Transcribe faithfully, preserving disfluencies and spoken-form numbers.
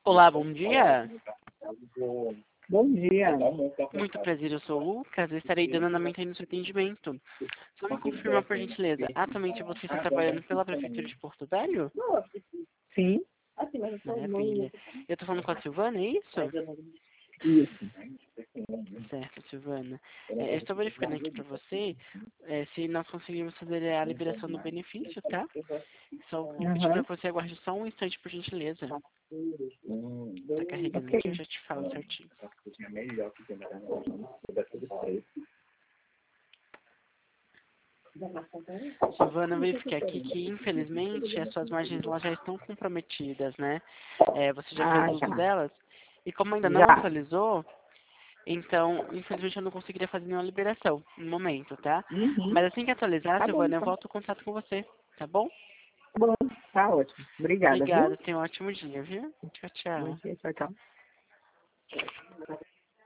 Olá, bom dia. Bom dia. Muito prazer, eu sou o Lucas. Eu estarei dando andamento aí no seu atendimento. Só me confirmar, por gentileza, atualmente você está trabalhando pela Prefeitura de Porto Velho? Sim, Maravilha. Eu estou falando com a Silvana, é isso? isso. Certo, Silvana. É, eu estou verificando aqui para você é, se nós conseguimos fazer a liberação do benefício, tá? Só vou pedir para Aham. você aguardar só um instante, por gentileza. Tá carregando Ok. aqui, eu já te falo certinho. Silvana, eu verifiquei aqui que, infelizmente, as suas margens lá já estão comprometidas, né? É, você já fez Ah, uso já. delas. E como ainda não Já. atualizou, então, infelizmente, eu não conseguiria fazer nenhuma liberação no momento, tá? Uhum. Mas assim que atualizar, Tá bom, Silvana, eu então. volto o contato com você, tá bom? Tá bom. Tá ótimo. Obrigada, viu? Obrigada, tenha um ótimo dia, viu? Tchau, Bom tchau. dia, tchau, tchau.